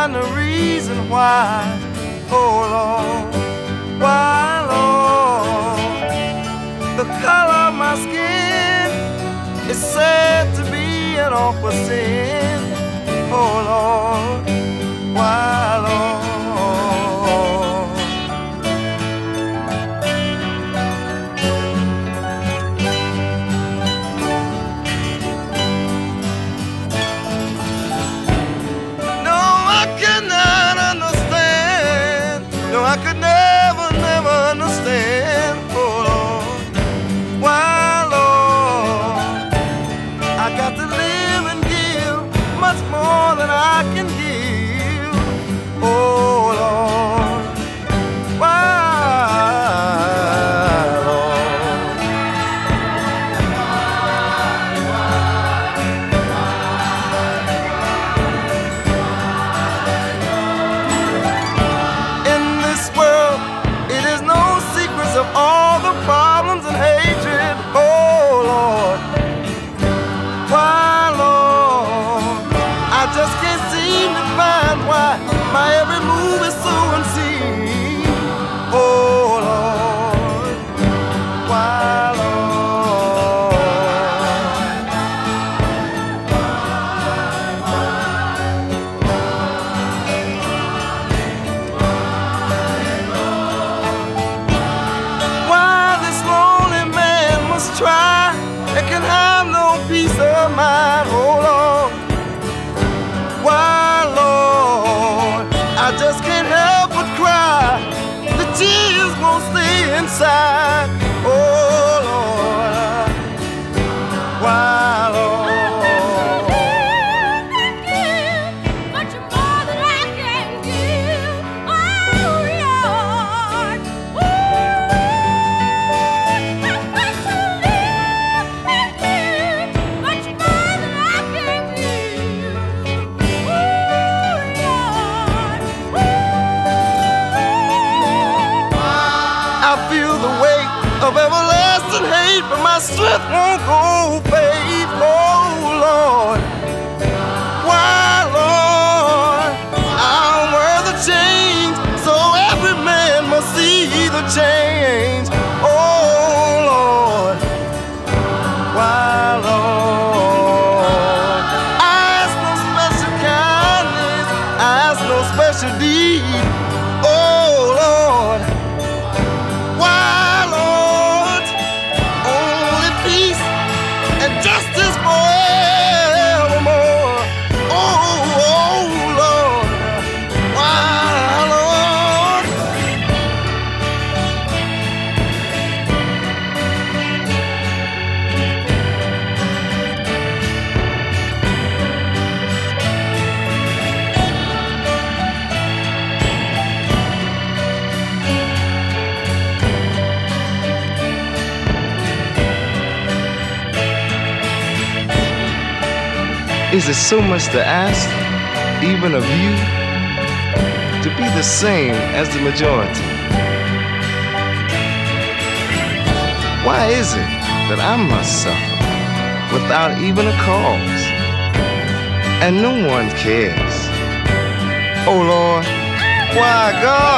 find a reason why. Oh Lord, why Lord? The color of my skin is said to be an awful sin. Oh Lord, why Lord? I could never, never understand, oh Lord, why Lord, I got to live and give much more than I can give, oh Lord, why Lord. In this world, it is no secrets of all the problems and hatred, oh Lord, why Lord, I just can't seem to find why my every move is so unseen, oh Lord, why Lord. Why this lonely man must try and can have no peace of mind, oh Lord, why Lord, I just can't help but cry, the tears won't stay inside, oh Lord, why Lord. I feel the weight of everlasting hate, but my strength won't go fade, oh Lord, why Lord, I'll wear the chains so every man must see the change, oh Lord, why Lord. I ask no special kindness, I ask no special deed, oh Lord, why Lord, only peace and justice forevermore, oh Lord, why Lord. Is it so much to ask, even of you, to be the same as the majority? Why is it that I must suffer without even a cause, and no one cares? Oh Lord, why God?